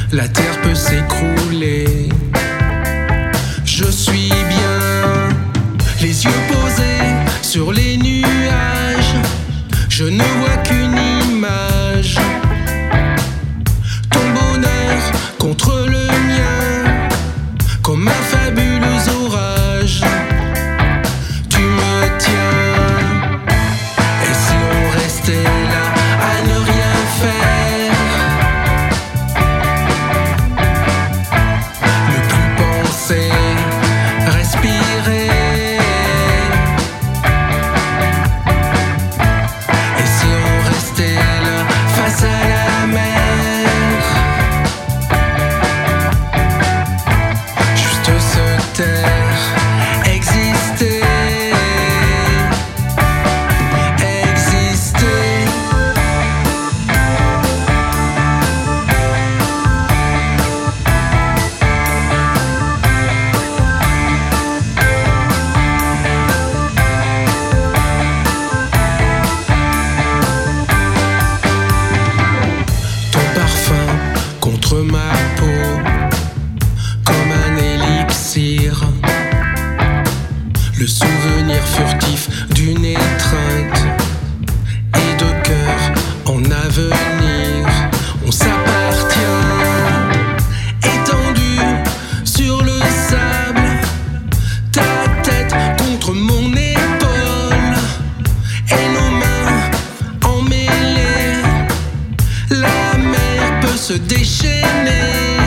la terre peut s'écrouler. Je suis bien, les yeux posés sur les nuages. Je ne vois qu'une image, ton bonheur contre le mien, comme un fabuleux orage. Tu me tiens, et si on restait là à ne rien faire, ne plus penser, respirer. Et si on restait là face à la mer, juste se taire, exister, exister. Ton parfum contre ma peau, comme un élixir. Le souvenir furtif d'une étreinte et de cœur en avenir. On s'appartient, étendu sur le sable, ta tête contre mon épaule et nos mains emmêlées. La mer peut se déchaîner.